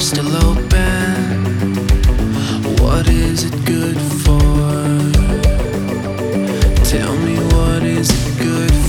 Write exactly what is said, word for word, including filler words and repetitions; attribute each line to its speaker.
Speaker 1: still open. What is it good for? Tell me, what is it good for?